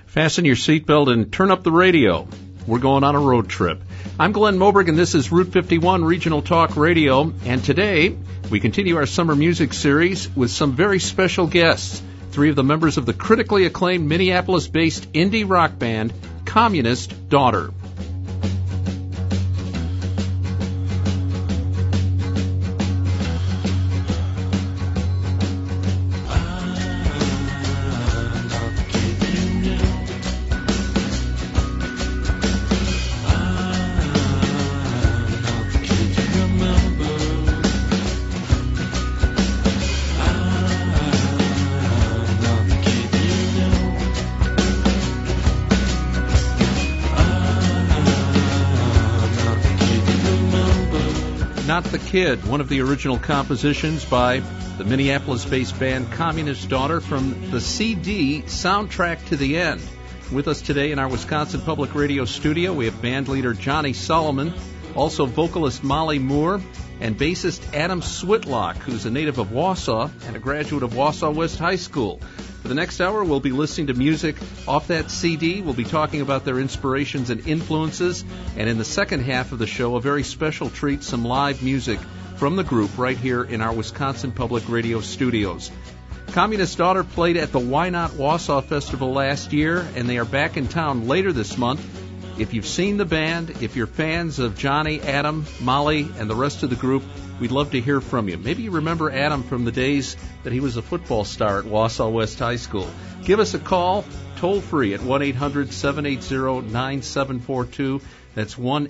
Fasten your seatbelt and turn up the radio. We're going on a road trip. I'm Glenn Moberg, and this is Route 51 Regional Talk Radio. And today, we continue our summer music series with some very special guests. 3 of the members of the critically acclaimed Minneapolis-based indie rock band, Communist Daughter. Not the Kid, one of the original compositions by the Minneapolis-based band Communist Daughter from the CD Soundtrack to the End. With us today in our Wisconsin Public Radio studio, we have band leader Johnny Solomon, also vocalist Molly Moore, and bassist Adam Switlock, who's a native of Wausau and a graduate of Wausau West High School. For the next hour, we'll be listening to music off that CD. We'll be talking about their inspirations and influences. And in the second half of the show, a very special treat, some live music from the group right here in our Wisconsin Public Radio studios. Communist Daughter played at the Why Not Wausau Festival last year, and they are back in town later this month. If you've seen the band, if you're fans of Johnny, Adam, Molly, and the rest of the group, we'd love to hear from you. Maybe you remember Adam from the days that he was a football star at Wausau West High School. Give us a call, toll free at 1-800-780-9742. That's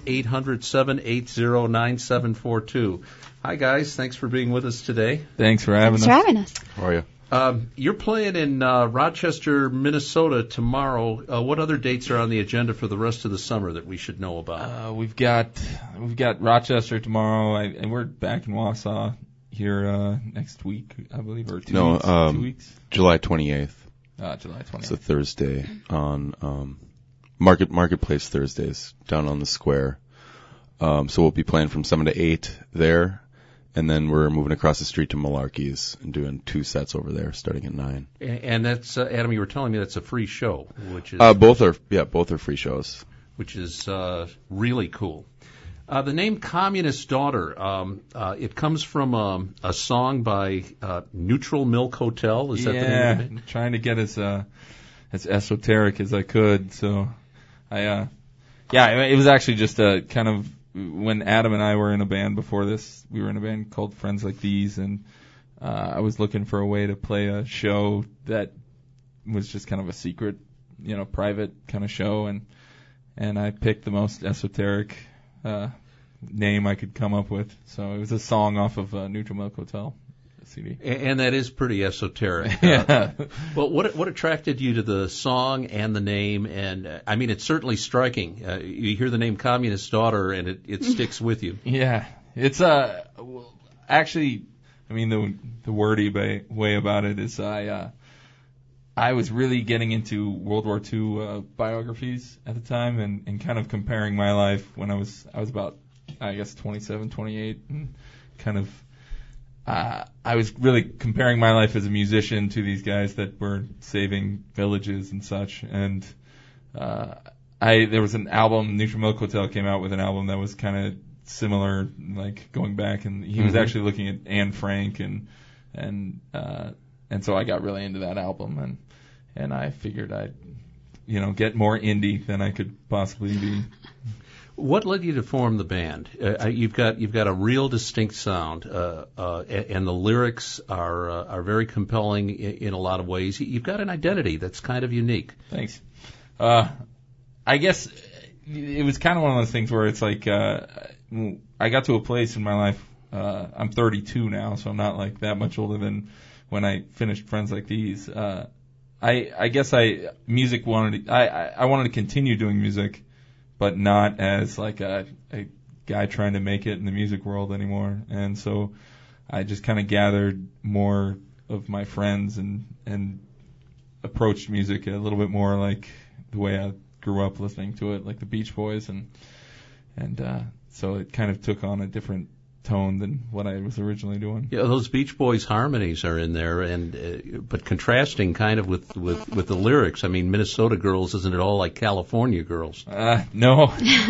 1-800-780-9742. Hi, guys. Thanks for being with us today. Thanks for having us. How are you? You're playing in Rochester, Minnesota tomorrow. What other dates are on the agenda for the rest of the summer that we should know about? We've got Rochester tomorrow, and we're back in Wausau here next week, I believe, or 2 weeks. July 28th. July 28th. It's a Thursday on Marketplace Thursdays down on the square. So we'll be playing from 7 to 8 there. And then we're moving across the street to Malarkey's and doing 2 sets over there, starting at 9. And that's Adam. You were telling me that's a free show, which is both are free shows, which is really cool. The name Communist Daughter, it comes from a song by Neutral Milk Hotel. Is that the name of it? Yeah, trying to get as esoteric as I could. So, it was actually just a kind of. When Adam and I were in a band before this, we were in a band called Friends Like These, and I was looking for a way to play a show that was just kind of a secret, private kind of show, and I picked the most esoteric name I could come up with. So it was a song off of Neutral Milk Hotel CD. And that is pretty esoteric. Yeah. Well, what attracted you to the song and the name? And I mean, it's certainly striking. You hear the name Communist Daughter, and it sticks with you. Yeah, it's actually, I mean, the wordy way about it is I was really getting into World War II biographies at the time, and kind of comparing my life when I was about, I guess, 27, 28, and kind of. I was really comparing my life as a musician to these guys that were saving villages and such. And there was an album, Neutral Milk Hotel came out with an album that was kind of similar, like going back, and he was actually looking at Anne Frank, and so I got really into that album, and I figured I'd get more indie than I could possibly be. What led you to form the band? You've got a real distinct sound, and the lyrics are very compelling in a lot of ways. You've got an identity that's kind of unique. Thanks. I guess it was kind of one of those things where it's like I got to a place in my life. I'm 32 now, so I'm not like that much older than when I finished Friends Like These. I guess I wanted to continue doing music, but not as like a guy trying to make it in the music world anymore. And so I just kind of gathered more of my friends and approached music a little bit more like the way I grew up listening to it, like the Beach Boys, and so it kind of took on a different tone than what I was originally doing. Yeah, those Beach Boys harmonies are in there, and but contrasting kind of with the lyrics. I mean, Minnesota Girls, isn't it all like California Girls? No.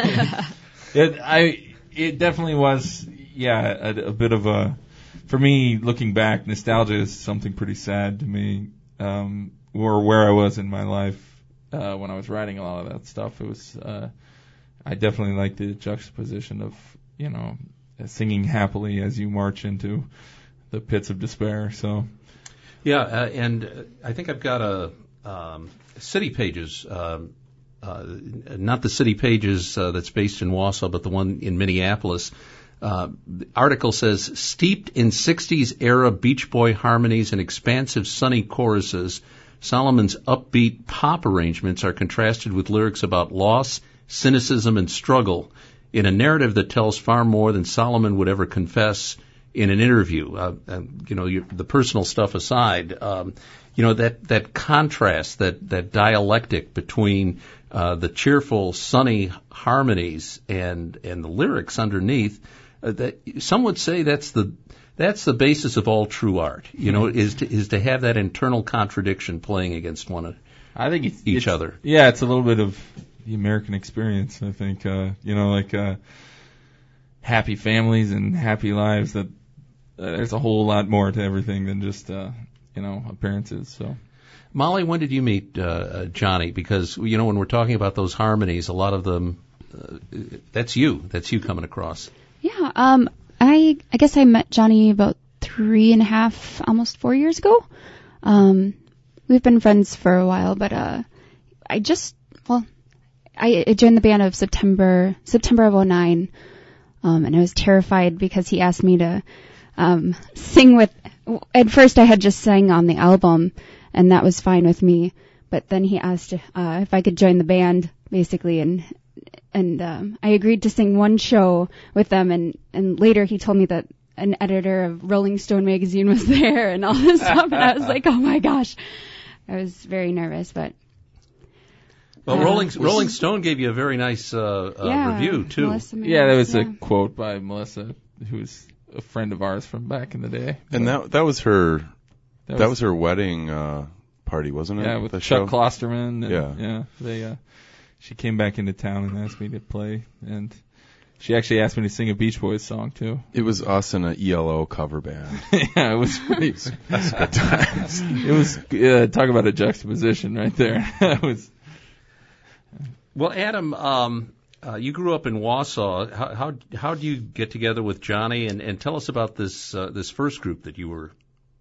It definitely was, a bit of a, for me, looking back, nostalgia is something pretty sad to me, or where I was in my life when I was writing a lot of that stuff. It was, I definitely like the juxtaposition of, singing happily as you march into the pits of despair. So, yeah, and I think I've got a City Pages, not the City Pages that's based in Wausau, but the one in Minneapolis. The article says, steeped in 60s era Beach Boy harmonies and expansive sunny choruses, Solomon's upbeat pop arrangements are contrasted with lyrics about loss, cynicism, and struggle, in a narrative that tells far more than Solomon would ever confess in an interview. The personal stuff aside, that contrast, that dialectic between the cheerful, sunny harmonies and the lyrics underneath, that some would say that's the basis of all true art. Is to have that internal contradiction playing against I think each other. Yeah, it's a little bit of the American experience, I think, happy families and happy lives, that there's a whole lot more to everything than just, appearances. So, Molly, when did you meet Johnny? Because, when we're talking about those harmonies, a lot of them, that's you coming across. Yeah, I guess I met Johnny about 3.5, almost 4 years ago. We've been friends for a while, but I joined the band of September of 2009, and I was terrified because he asked me to sing with. At first, I had just sang on the album, and that was fine with me. But then he asked if I could join the band, basically, and I agreed to sing one show with them. And later, he told me that an editor of Rolling Stone magazine was there and all this stuff, and I was like, oh my gosh, I was very nervous, but. Well, Rolling Stone gave you a very nice review, too. Yeah, there was a quote by Melissa, who's a friend of ours from back in the day. And that was her wedding party, wasn't it? Yeah, with Chuck Klosterman. And, she came back into town and asked me to play, and she actually asked me to sing a Beach Boys song, too. It was us in an ELO cover band. Yeah, it was pretty. That's good times. It was, talk about a juxtaposition right there. It was. Well, Adam, you grew up in Wausau. How do you get together with Johnny? And tell us about this first group that you were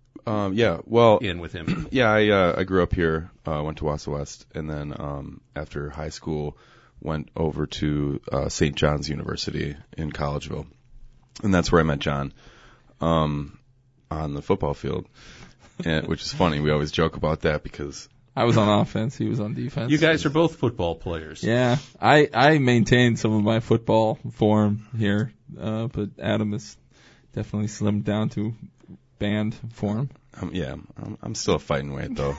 in with him. Yeah, I grew up here, went to Wausau West, and then after high school went over to St. John's University in Collegeville, and that's where I met John on the football field, which is funny. We always joke about that because I was on offense, he was on defense. You guys are both football players. Yeah, I maintained some of my football form here, but Adam is definitely slimmed down to band form. I'm still a fighting weight though.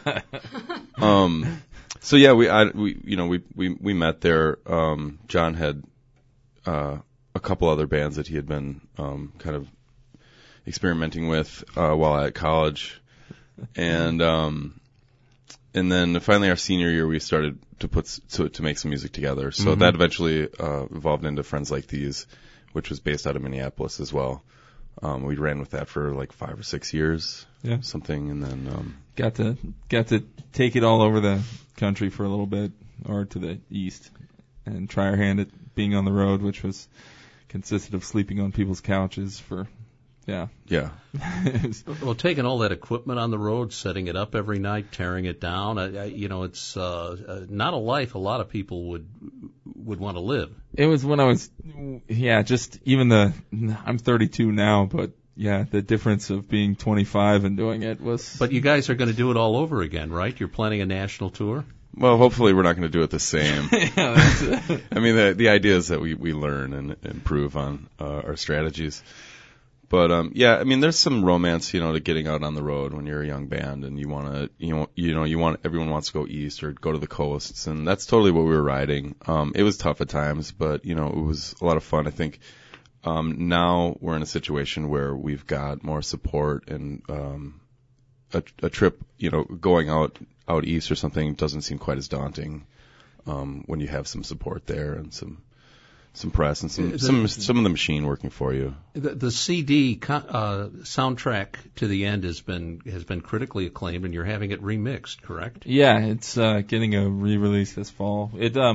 So yeah, we met there. John had a couple other bands that he had been kind of experimenting with while at college, and then finally our senior year we started to make some music together. So that eventually evolved into Friends Like These, which was based out of Minneapolis as well. We ran with that for like 5 or 6 years, something, and then got to take it all over the country for a little bit, or to the east, and try our hand at being on the road, which consisted of sleeping on people's couches for. Yeah. Well, taking all that equipment on the road, setting it up every night, tearing it down, it's not a life a lot of people would want to live. It was when I was, just even I'm 32 now, but the difference of being 25 and doing it was. But you guys are going to do it all over again, right? You're planning a national tour? Well, hopefully we're not going to do it the same. I mean, the idea is that we learn and improve on our strategies. But I mean, there's some romance, to getting out on the road when you're a young band and you want to, everyone wants to go east or go to the coasts, and that's totally what we were riding. It was tough at times, but it was a lot of fun. I think Now we're in a situation where we've got more support, and a trip, going out east or something doesn't seem quite as daunting when you have some support there and some press and some of the machine working for you. The CD soundtrack to the end has been critically acclaimed, and you're having it remixed, correct? Yeah, it's getting a re-release this fall.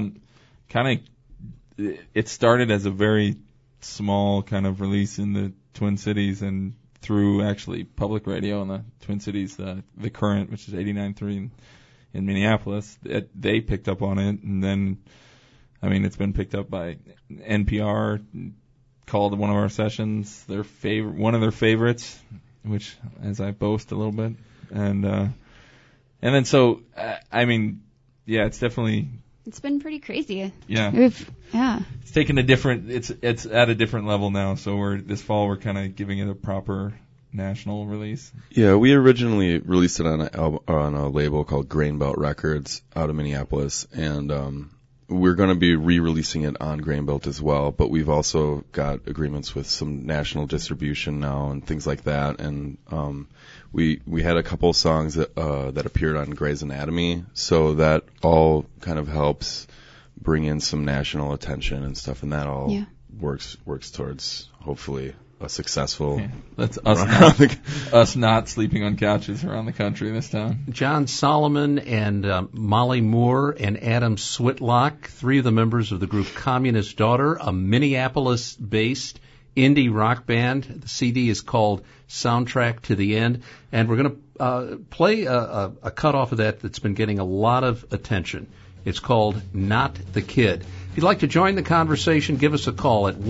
It started as a very small kind of release in the Twin Cities, and through actually public radio in the Twin Cities, the Current, which is 89.3 in Minneapolis, they picked up on it, and then it's been picked up by NPR, called one of our sessions one of their favorites, which, as I boast a little bit, and then so it's definitely. It's been pretty crazy. Yeah. It's taken it's at a different level now. So this fall we're kind of giving it a proper national release. Yeah, we originally released it on a label called Grainbelt Records out of Minneapolis, and we're going to be re-releasing it on Grainbelt as well. But we've also got agreements with some national distribution now and things like that. And we had a couple songs that appeared on Grey's Anatomy, so that all kind of helps bring in some national attention and stuff, and that all works towards hopefully a successful. Yeah, that's us not sleeping on couches around the country this time. John Solomon and Molly Moore and Adam Switlock, three of the members of the group Communist Daughter, a Minneapolis-based indie rock band. The CD is called Soundtrack to the End, and we're going to play a cut off of that's been getting a lot of attention. It's called Not the Kid. If you'd like to join the conversation, give us a call at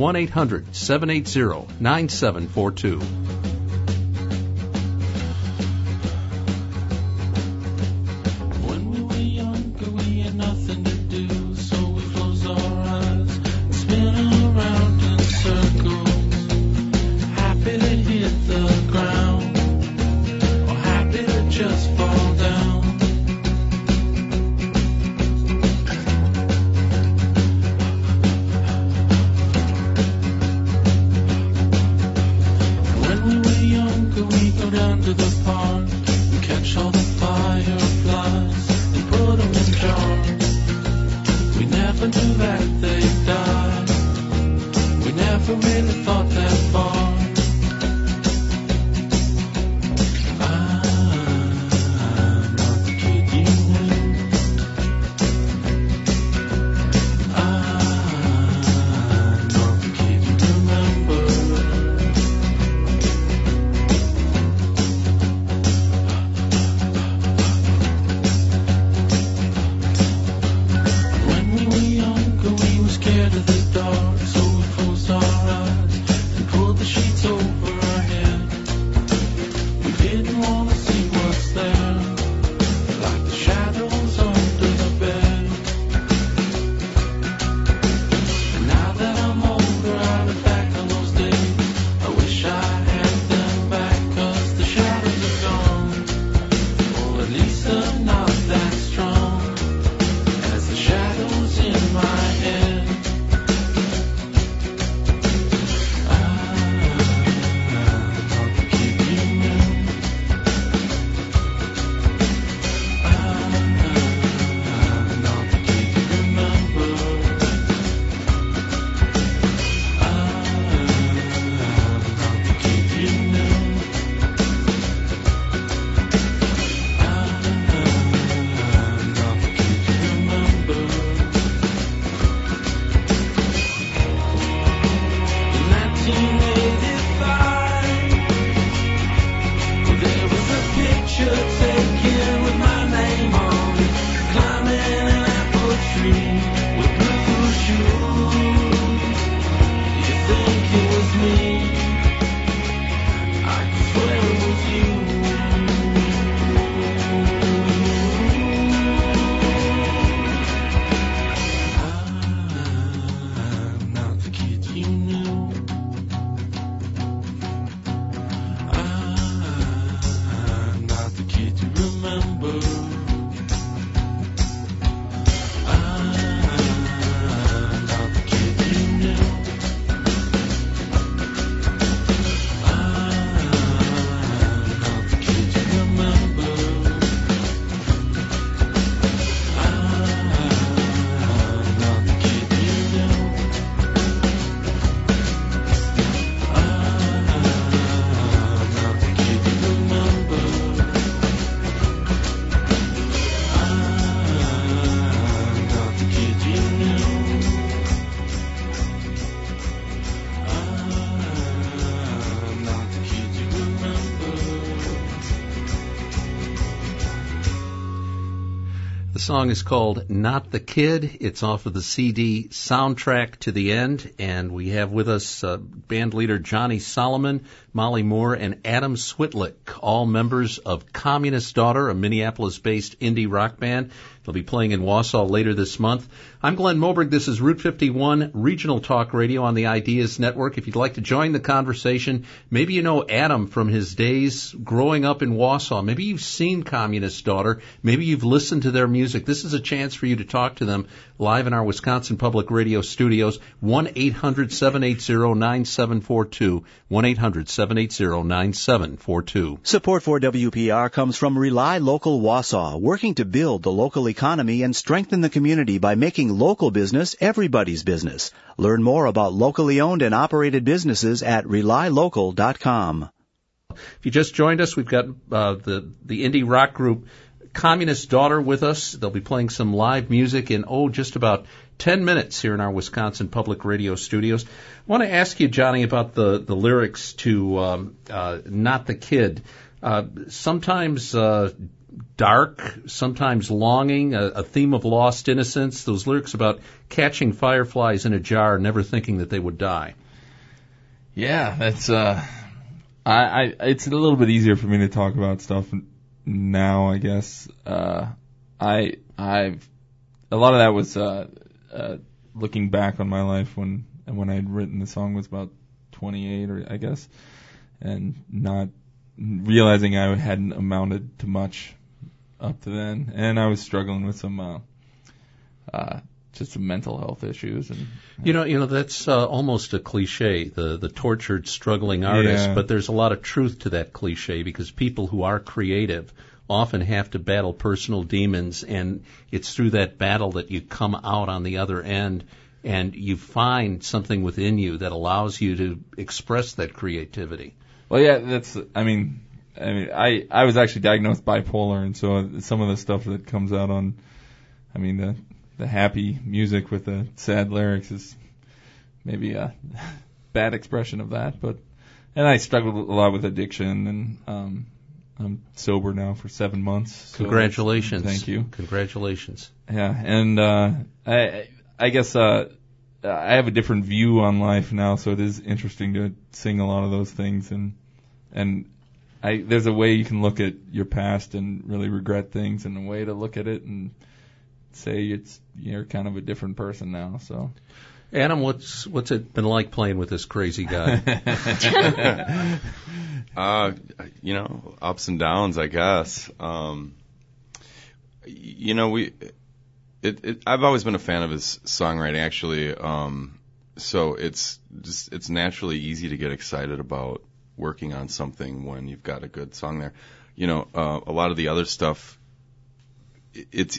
1-800-780-9742. When we were younger, we had nothing to do, so we closed our eyes and spin around in circles, happy to hit the ground, or happy to just fall down. We go down to the park and catch all the fireflies and put them in jars. We never knew that they'd die. We never really thought that far. I'm not the kid you knew. I'm not the kid you remember. When we were younger, The song is called Not the Kid. It's off of the CD Soundtrack to the End, and we have with us band leader Johnny Solomon, Molly Moore, and Adam Switlick, all members of Communist Daughter, a Minneapolis-based indie rock band. They'll be playing in Wausau later this month. I'm Glenn Moberg. This is Route 51 Regional Talk Radio on the Ideas Network. If you'd like to join the conversation, maybe you know Adam from his days growing up in Wausau. Maybe you've seen Communist Daughter. Maybe you've listened to their music. This is a chance for you to talk to them live in our Wisconsin Public Radio studios. 1-800-780-9742. 1-800-780-9742. Support for WPR comes from Rely Local Wausau, working to build the local economy and strengthen the community by making local business everybody's business. Learn more about locally owned and operated businesses at RelyLocal.com. If you just joined us, we've got the indie rock group Communist Daughter with us. They'll be playing some live music in, just about 10 minutes here in our Wisconsin Public Radio studios. I want to ask you, Johnny, about the lyrics to Not the Kid. Sometimes dark, sometimes longing, a theme of lost innocence, those lyrics about catching fireflies in a jar, never thinking that they would die. Yeah, that's it's a little bit easier for me to talk about stuff now, I guess. A lot of that was looking back on my life when I had written the song was about 28, or I guess, and not realizing I hadn't amounted to much up to then, and I was struggling with some just some mental health issues. And you know that's almost a cliche, the tortured, struggling artist. Yeah. But there's a lot of truth to that cliche, because people who are creative often have to battle personal demons, and it's through that battle that you come out on the other end, and you find something within you that allows you to express that creativity. Well, yeah, I was actually diagnosed bipolar, and so some of the stuff that comes out on, the happy music with the sad lyrics is maybe a bad expression of that. And I struggled a lot with addiction, and I'm sober now for 7 months. So Congratulations. Thank you. Congratulations. Yeah, and I guess I have a different view on life now, so it is interesting to sing a lot of those things, and there's a way you can look at your past and really regret things, and a way to look at it and say you're kind of a different person now. So, Adam, what's it been like playing with this crazy guy? Ups and downs, I guess. I've always been a fan of his songwriting, actually. So it's naturally easy to get excited about working on something when you've got a good song there. A lot of the other stuff, it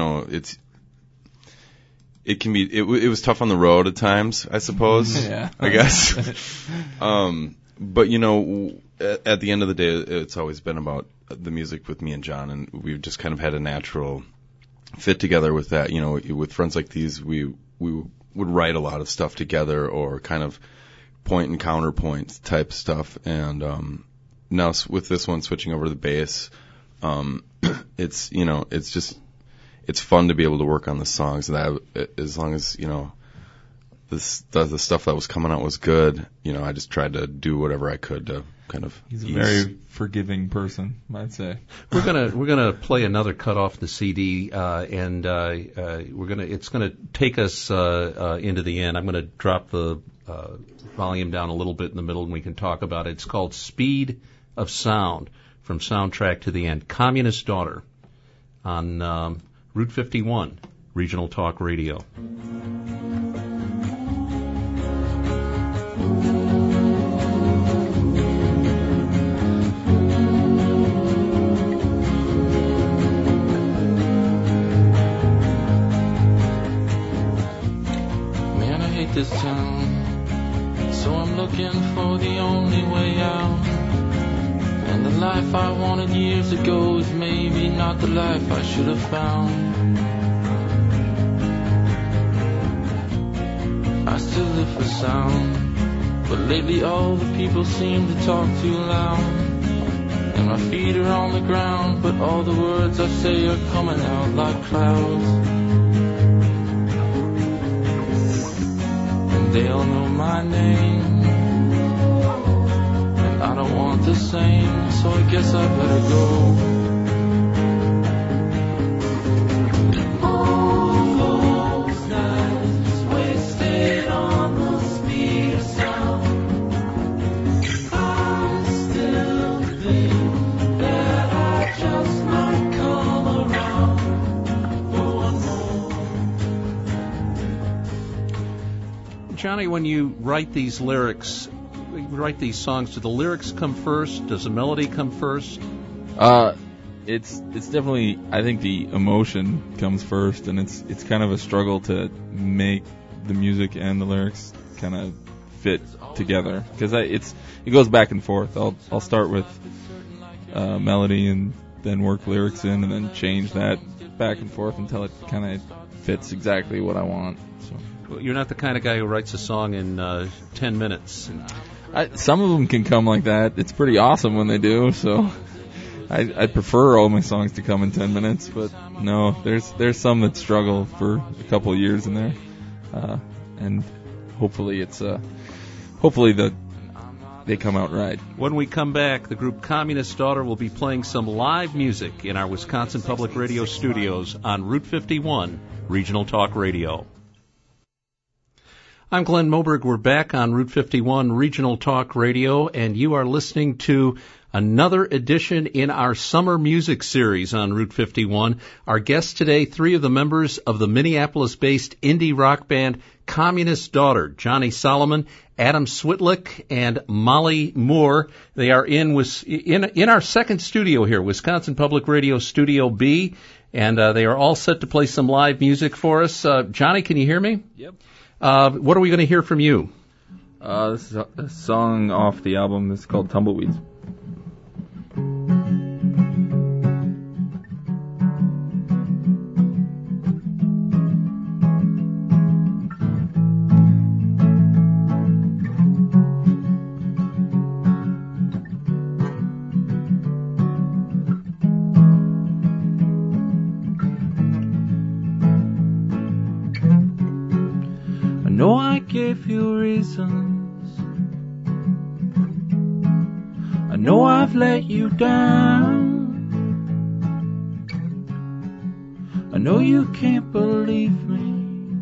was tough on the road at times, I suppose. Yeah. I guess. But at the end of the day, it's always been about the music with me and John, and we've just kind of had a natural fit together with that. With friends like these, we would write a lot of stuff together, or kind of point and counterpoint type stuff. And now with this one, switching over to the bass, it's fun to be able to work on the songs. And as long as the stuff that was coming out was good, I just tried to do whatever I could to kind of. He's a very forgiving person, I'd say. We're gonna play another cut off the CD, and it's gonna take us into the end. I'm gonna drop the volume down a little bit in the middle, and we can talk about it. It's called Speed of Sound, from Soundtrack to the End. Communist Daughter on Route 51 Regional Talk Radio. Man, I hate this town, so I'm looking for the only way out. And the life I wanted years ago is maybe not the life I should have found. I still live for sound, but lately all the people seem to talk too loud. and my feet are on the ground, but all the words I say are coming out like clouds. And they all know my name, and I don't want the same, so I guess I better go. Johnny, when you write these lyrics, you write these songs, do the lyrics come first? Does the melody come first? It's definitely, I think the emotion comes first, and it's kind of a struggle to make the music and the lyrics kind of fit together, because it goes back and forth. I'll start with melody and then work lyrics in, and then change that back and forth until it kind of fits exactly what I want. So. You're not the kind of guy who writes a song in 10 minutes. Some of them can come like that. It's pretty awesome when they do. So I prefer all my songs to come in 10 minutes. But no, there's some that struggle for a couple of years in there, and hopefully they come out right. When we come back, the group Communist Daughter will be playing some live music in our Wisconsin Public Radio studios on Route 51 Regional Talk Radio. I'm Glenn Moberg. We're back on Route 51 Regional Talk Radio, and you are listening to another edition in our summer music series on Route 51. Our guests today, three of the members of the Minneapolis-based indie rock band Communist Daughter, Johnny Solomon, Adam Switlick, and Molly Moore. They are in our second studio here, Wisconsin Public Radio Studio B, and they are all set to play some live music for us. Johnny, can you hear me? Yep. What are we going to hear from you? This is a song off the album. It's called Tumbleweeds. Gave you reasons. I know I've let you down. I know you can't believe me,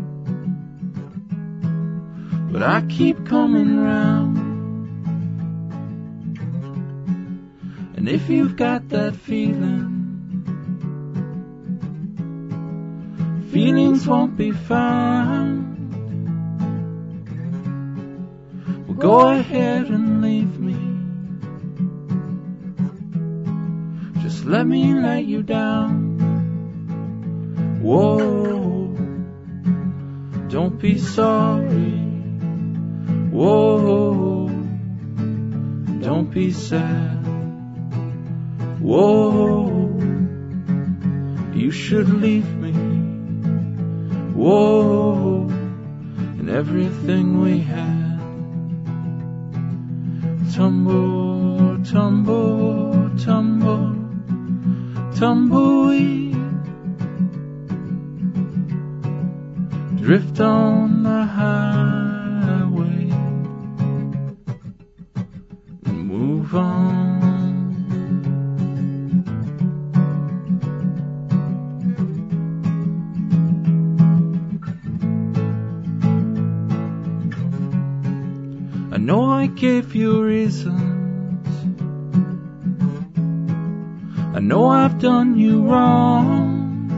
but I keep coming round. And if you've got that feeling, feelings won't be found. Go ahead and leave me. Just let me let you down. Whoa, don't be sorry. Whoa, don't be sad. Whoa, you should leave me. Whoa, and everything we had. Tumble, tumble, tumble, tumbleweed. Drift on the highway and move on. I know I gave you reasons. I know I've done you wrong.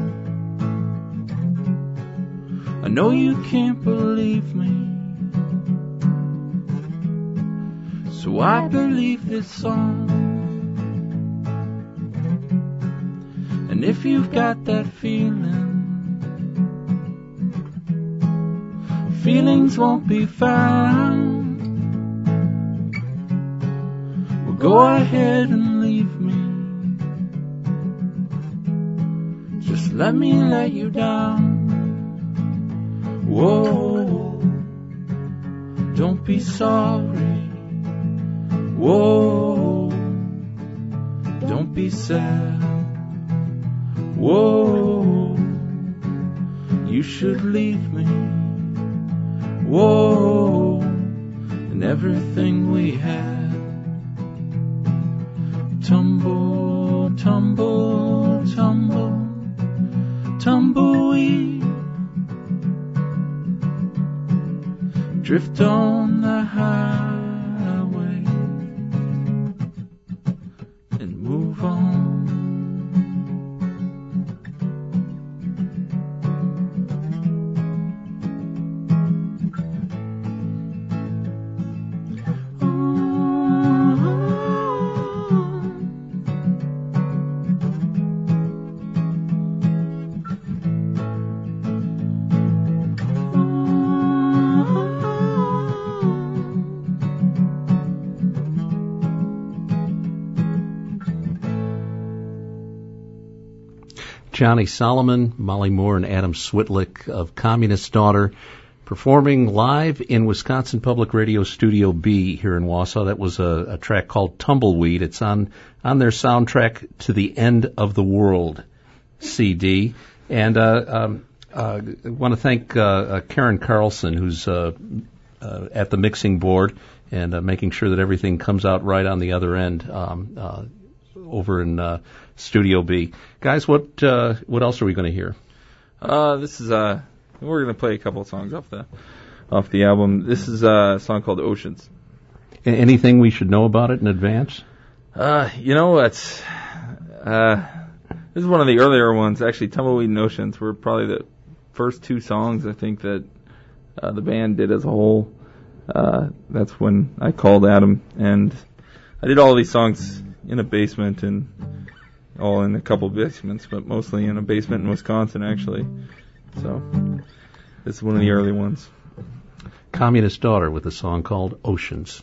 I know you can't believe me, so I believe this song. And if you've got that feeling, feelings won't be found. Go ahead and leave me. Just let me let you down. Whoa, don't be sorry. Whoa, be sad. Whoa, you should leave me. Whoa, and everything we had. Tumble, tumble, tumble, tumbleweed. Drift on the highway and move on. Johnny Solomon, Molly Moore, and Adam Switlick of Communist Daughter performing live in Wisconsin Public Radio Studio B here in Wausau. That was a track called Tumbleweed. It's on their soundtrack to the End of the World CD. And I want to thank Karen Carlson, who's at the mixing board and making sure that everything comes out right on the other end over in Studio B. Guys, what else are we going to hear? This is we're going to play a couple of songs off the album. This is a song called Oceans. Anything we should know about it in advance? It's this is one of the earlier ones. Actually, Tumbleweed and Oceans were probably the first two songs I think that the band did as a whole. That's when I called Adam, and I did all these songs in a basement, and all in a couple of basements, but mostly in a basement in Wisconsin, actually. So this is one of the early ones. Communist Daughter with a song called Oceans.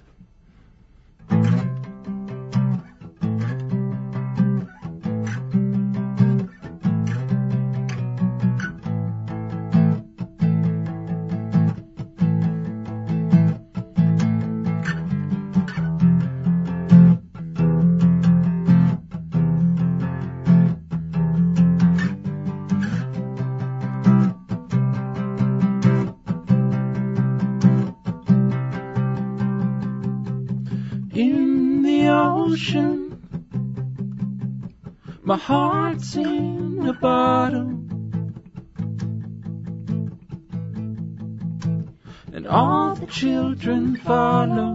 My heart's in the bottom, and all the children follow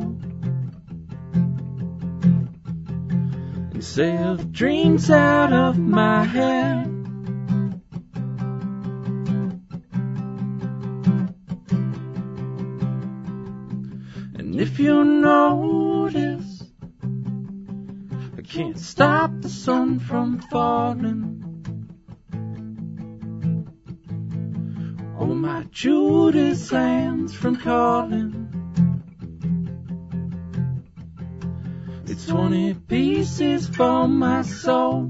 and sail the dreams out of my head. And if you notice, I can't stop the sun from falling. Oh, my Judas hands from calling. It's 20 pieces for my soul.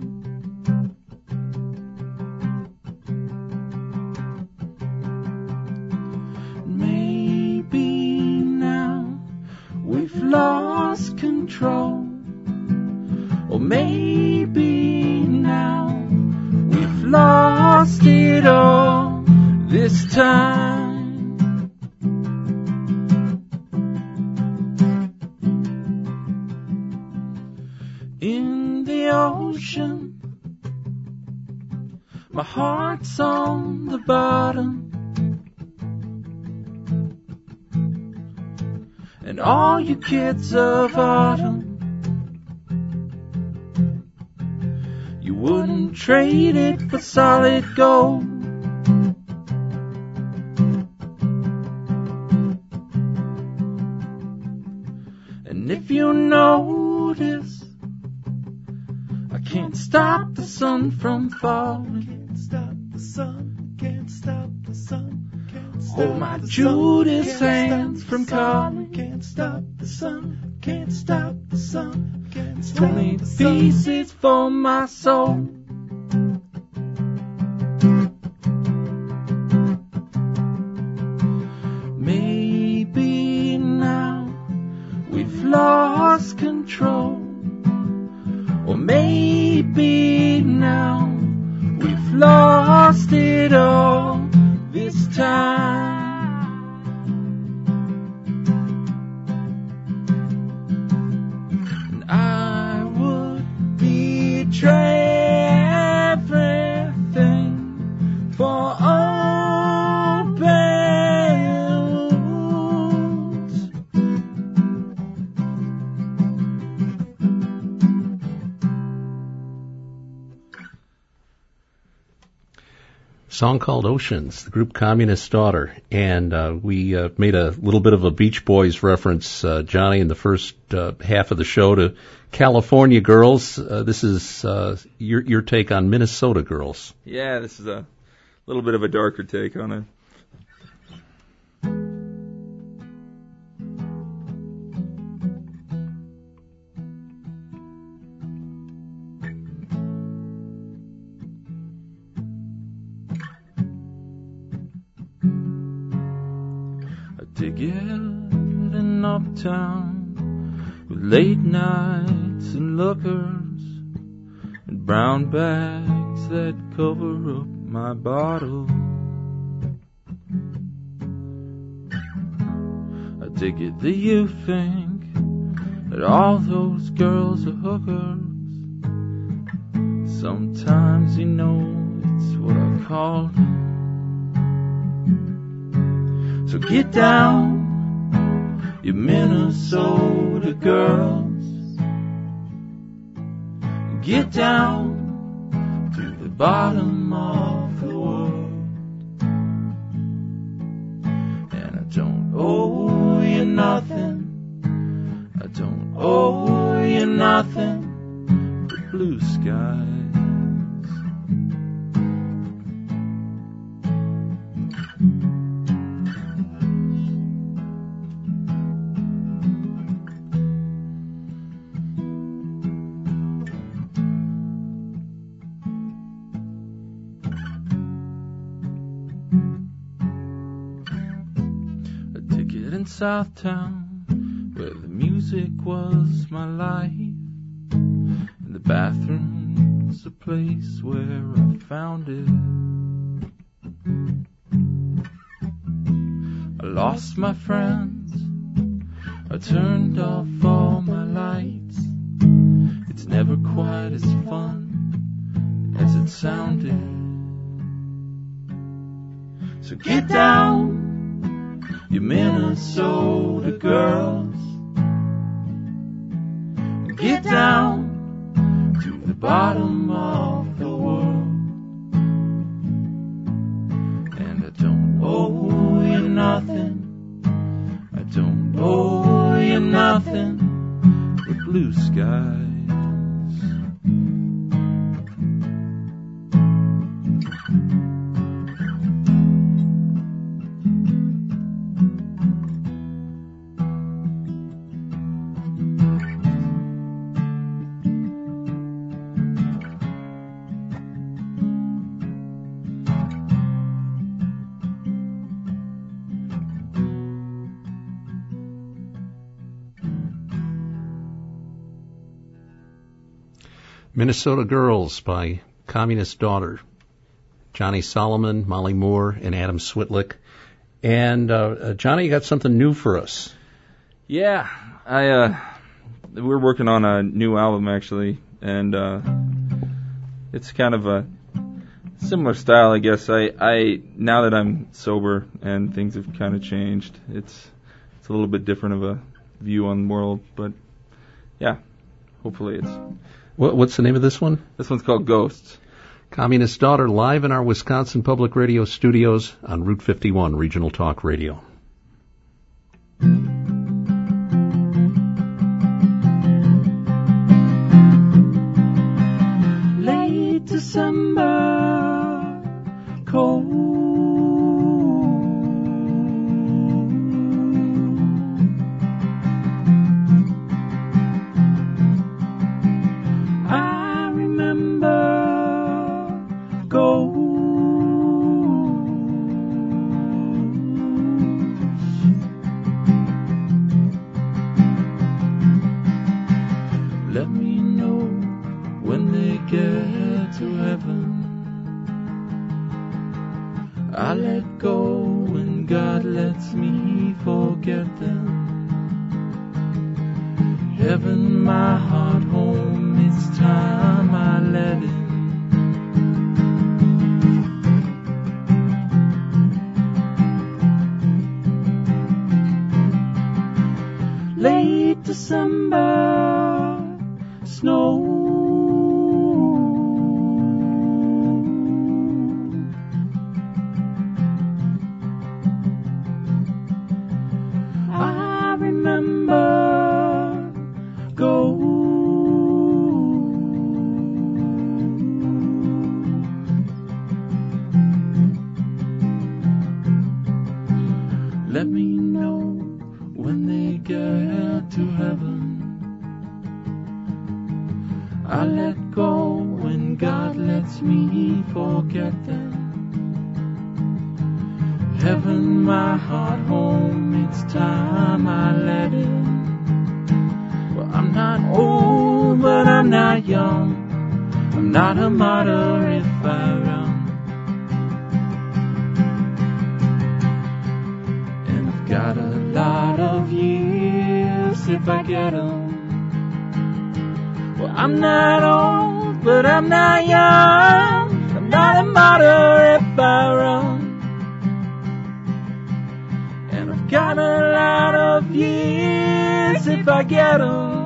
Maybe now we've lost control. Or maybe now we've lost it all this time. In the ocean, my heart's on the bottom, and all you kids of autumn, wouldn't trade it for solid gold. And if you notice, I can't stop the sun from falling. Can't stop the sun, can't stop the sun, can't stop the sun. Oh, my Judas hands from calling. Can't stop the sun, can't stop the sun. 20 pieces for my soul. Maybe now we've lost control. Or maybe for open wounds. Song called Oceans, the group Communist Daughter. And we made a little bit of a Beach Boys reference, Johnny, in the first half of the show to California Girls. This is your take on Minnesota Girls. Yeah, this is a little bit of a darker take on it. Getting uptown with late nights and lookers and brown bags that cover up my bottle. I take it that you think that all those girls are hookers. Sometimes you know it's what I call them. So get down, you Minnesota girls. Get down to the bottom of the world. And I don't owe you nothing. I don't owe you nothing but blue skies. Southtown, where the music was my life, and the bathroom's the place where I found it. I lost my friends, I turned off all my lights. It's never quite as fun as it sounded. So get down, you Minnesota girls. Get down to the bottom of the world. And I don't owe you nothing. I don't owe you nothing but blue skies. Minnesota Girls by Communist Daughter. Johnny Solomon, Molly Moore, and Adam Switlick. And Johnny, you got something new for us. Yeah, we're working on a new album actually, and it's kind of a similar style, I guess. I now that I'm sober and things have kind of changed, it's a little bit different of a view on the world, but yeah, hopefully it's. What's the name of this one? This one's called Ghosts. Communist Daughter, live in our Wisconsin Public Radio studios on Route 51 Regional Talk Radio. Late December, cold. I remember gold. Let me know when they get to heaven. I let go when God lets me forget them. Heaven, my heart home, it's time I let in. December snow. I remember gold. Let me know when they get to heaven. I let go when God lets me forget them. Heaven, my heart home, it's time I let in. Well, I'm not old, but I'm not young. I'm not a martyr if I run. And I've got a lot of years if I get 'em. Well, I'm not old, but I'm not young. I'm not a martyr if I run. And I've got a lot of years if I get 'em.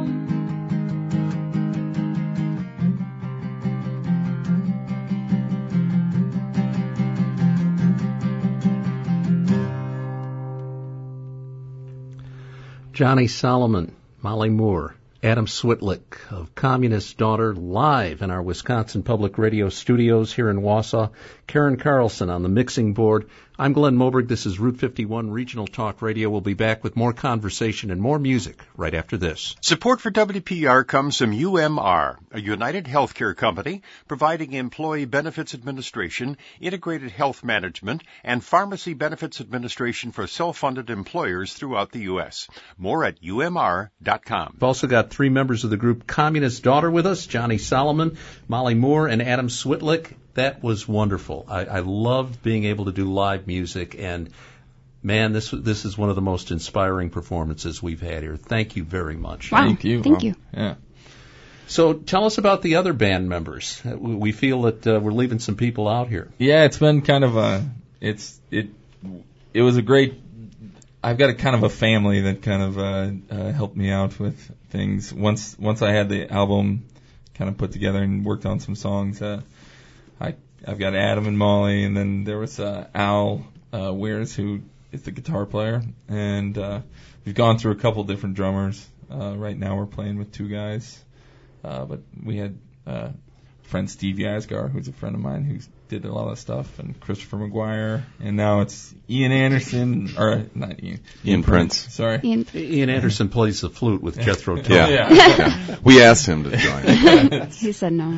Johnny Solomon, Molly Moore, Adam Switlick of Communist Daughter live in our Wisconsin Public Radio studios here in Wausau. Karen Carlson on the mixing board. I'm Glenn Moberg. This is Route 51 Regional Talk Radio. We'll be back with more conversation and more music right after this. Support for WPR comes from UMR, a United Healthcare company providing employee benefits administration, integrated health management, and pharmacy benefits administration for self-funded employers throughout the U.S. More at umr.com. We've also got three members of the group Communist Daughter with us, Johnny Solomon, Molly Moore, and Adam Switlick. That was wonderful. I loved being able to do live music, and man, this is one of the most inspiring performances we've had here. Thank you very much. Wow. Thank you. Thank you. Yeah. So tell us about the other band members. We feel that we're leaving some people out here. Yeah, it's been kind of it was a great. I've got a kind of a family that kind of helped me out with things. Once I had the album kind of put together and worked on some songs, I've got Adam and Molly, and then there was Al Weirs, who is the guitar player, and we've gone through a couple different drummers. Right now we're playing with two guys, but we had friend Steve Yasgar, who's a friend of mine, who did a lot of stuff, and Christopher McGuire, and now it's Ian Anderson, or not Ian. Ian Prince. Sorry. Ian Anderson plays the flute with Jethro Tull. Yeah. We asked him to join. He said no.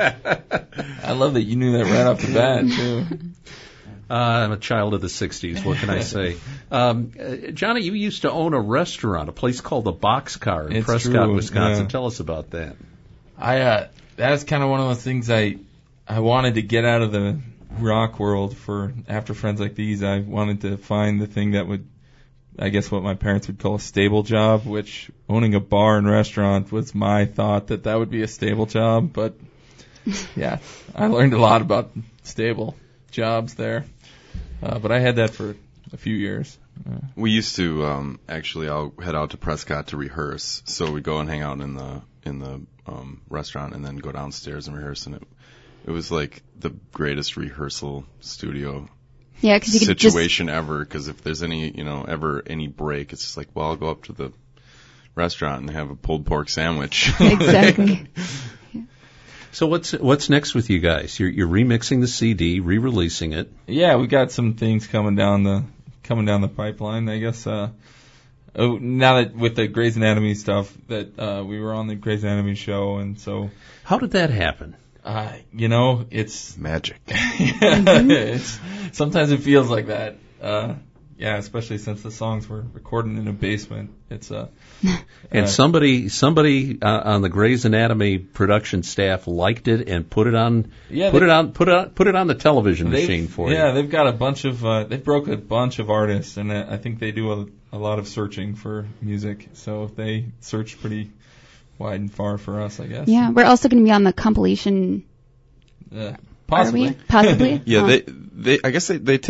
I love that you knew that right off the bat, too. I'm a child of the 60s. What can I say? Johnny, you used to own a restaurant, a place called the Boxcar in It's Prescott, true, Wisconsin. yeah. Tell us about that. That's kind of one of those things I wanted to get out of the rock world for after Friends Like These. I wanted to find the thing that would, I guess what my parents would call a stable job, which owning a bar and restaurant was my thought that would be a stable job. But yeah, I learned a lot about stable jobs there. But I had that for a few years. We used to actually I'll head out to Prescott to rehearse. So we'd go and hang out in the restaurant and then go downstairs and rehearse, and it was like the greatest rehearsal studio Yeah, because you could situation ever, because if there's ever any break, it's just like, well, I'll go up to the restaurant and have a pulled pork sandwich. Exactly. So what's next with you guys? You're remixing the CD, re-releasing it. Yeah, we got some things coming down the pipeline, I guess. Now that with the Grey's Anatomy stuff, that we were on the Grey's Anatomy show, and so How did that happen? It's Magic. sometimes it feels like that. Yeah, especially since the songs were recorded in a basement. It's And somebody on the Grey's Anatomy production staff liked it and put it on put it on the television machine for you. Yeah, they've got a bunch of they've broke a bunch of artists, and I think they do a lot of searching for music. So they search pretty wide and far for us, I guess. Yeah, we're also going to be on the compilation. Possibly. Are we? Possibly. Yeah, they I guess they take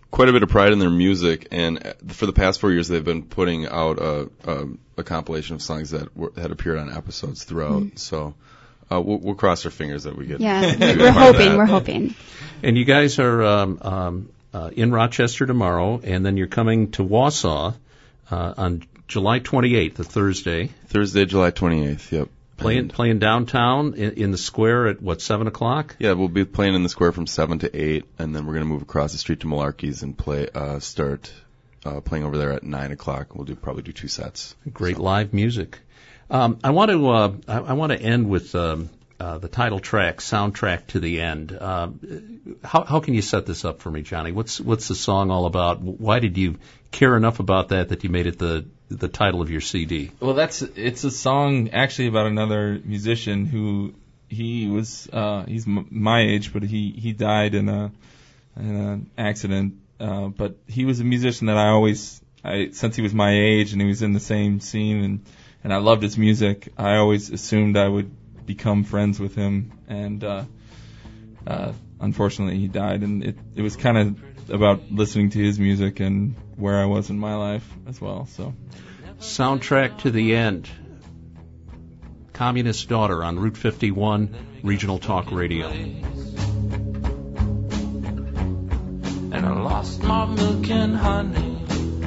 quite a bit of pride in their music, and for the past 4 years they've been putting out a compilation of songs that had appeared on episodes throughout. So we'll cross our fingers that we get. Yeah, we're hoping. And you guys are in Rochester tomorrow, and then you're coming to Wausau on July 28th, a Thursday. Thursday, July 28th. Yep. Playing downtown in the square at 7 o'clock? Yeah, we'll be playing in the square from 7 to 8, and then we're going to move across the street to Malarkey's and start playing over there at 9 o'clock. We'll probably do 2 sets. Great live music. I want to end with the title track, Soundtrack to the End. How can you set this up for me, Johnny? What's the song all about? Why did you care enough about that you made it the title of your CD? Well, it's a song actually about another musician who he's my age, but he died in an accident. But he was a musician that since he was my age and he was in the same scene and I loved his music, I always assumed I would become friends with him. And unfortunately, he died, and it was kind of about listening to his music and where I was in my life as well. So, Soundtrack to the End. Communist Daughter on Route 51 Regional Talk Radio. And I lost my milk and honey,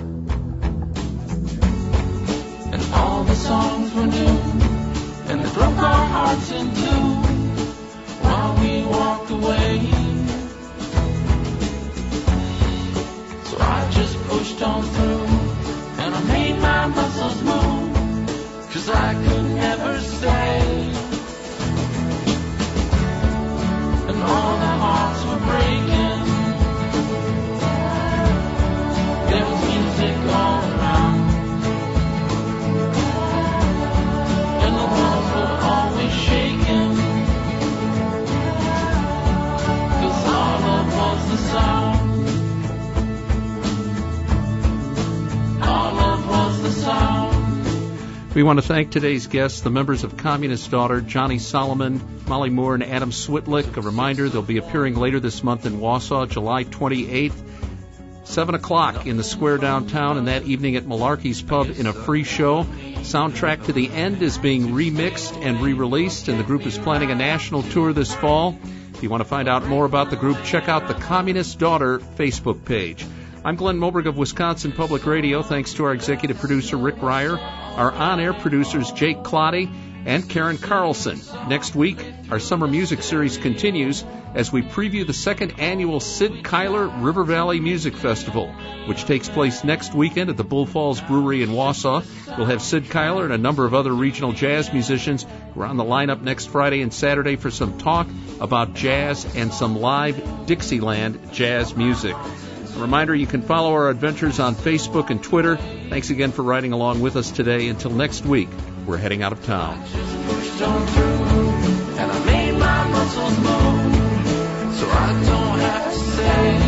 and all the songs were new, and they broke our hearts in two while we walked away. So I just pushed on through, and I made my muscles move, 'cause I could never stay. And all the hearts were breaking, there was music all around, and the walls were always shaking, 'cause our love was the sound. Our love was the sound. We want to thank today's guests, the members of Communist Daughter, Johnny Solomon, Molly Moore, and Adam Switlick. A reminder, they'll be appearing later this month in Wausau, July 28th, 7 o'clock in the square downtown, and that evening at Malarkey's Pub in a free show. Soundtrack to the End is being remixed and re-released, and the group is planning a national tour this fall. If you want to find out more about the group, check out the Communist Daughter Facebook page. I'm Glenn Moberg of Wisconsin Public Radio. Thanks to our executive producer, Rick Ryer, our on-air producers, Jake Clotty and Karen Carlson. Next week, our summer music series continues as we preview the second annual Sid Kyler River Valley Music Festival, which takes place next weekend at the Bull Falls Brewery in Wausau. We'll have Sid Kyler and a number of other regional jazz musicians who are on the lineup next Friday and Saturday for some talk about jazz and some live Dixieland jazz music. A reminder, you can follow our adventures on Facebook and Twitter. Thanks again for riding along with us today. Until next week, we're heading out of town. Just pushed on through, and I made my muscles move, so I don't have to say